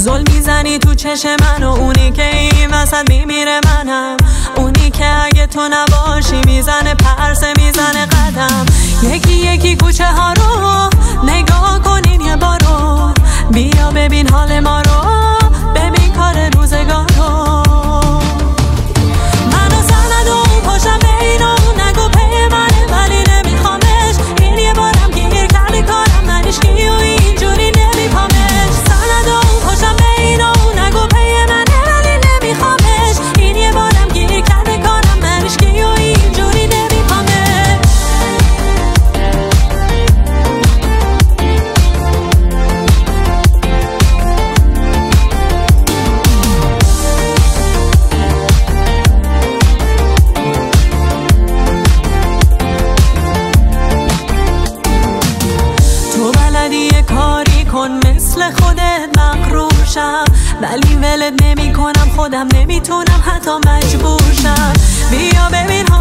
زل میزنی تو چشم من و اونی که این وسط میمیره منم، اونی که اگه تو نباشی میزنه پرسه میزنه قدم. یکی یکی کوچه ها رو نگاه کنین یه بارو، بیا ببین حال ما رو، ببین کار روزگار رو. منو سند و اون پاشم بین اون نگو پی منه ولی نمیخوامش، این یه بارم گیر کرده کارم ننشکی و اینجوری نمیپامش. سند و اون پاشم بین اون نگو پی منه ولی نمیخوامش، این یه بارم گیر کرده کارم ننشکی و اینجوری نمیپامش. کاری کن مثل خودت مغرور شم، ولی ولت نمی کنم، خودم نمیتونم حتی مجبور شم. بیا ببین